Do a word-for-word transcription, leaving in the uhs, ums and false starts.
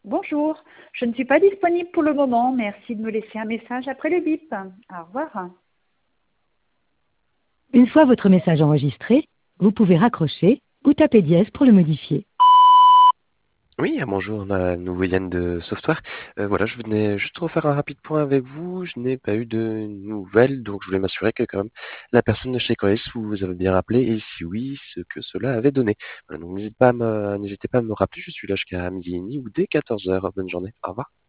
Bonjour, je ne suis pas disponible pour le moment. Merci de me laisser un message après le bip. Au revoir. Une fois votre message enregistré, vous pouvez raccrocher ou taper dièse pour le modifier. Oui, ah, bonjour, on a nouveau Yann de Software. Euh, voilà, je venais juste refaire un rapide point avec vous. Je n'ai pas eu de nouvelles, donc je voulais m'assurer que quand même la personne de chez Coes vous avez bien rappelé, et si oui, ce que cela avait donné. Voilà, donc n'hésitez pas à me, n'hésitez pas à me rappeler, je suis là jusqu'à midi et demi ou dès quatorze heures. Bonne journée, au revoir.